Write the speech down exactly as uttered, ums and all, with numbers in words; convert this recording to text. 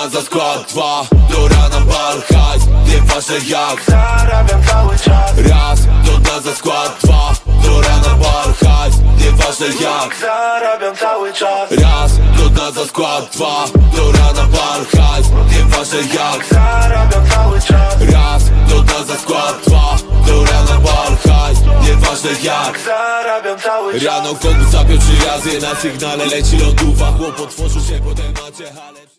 dna za skład. Dwa, do rana bal, hajs, nieważne jak. Zarabiam cały czas. Raz, do dna za skład. Dwa, do rana bal, hajs, nieważne jak. Zarabiam cały czas. Raz, do dna za skład. Dwa, do rana bal, hajs, nieważne jak. Zarabiam cały czas. Raz, do dna za skład. Dwa, do rana bal, hajs, nieważne jak. Zarabiam cały czas. Rano kogut zapiął trzy razy, na sygnale leci lodówa. Chłop otworzył się po temacie, ale...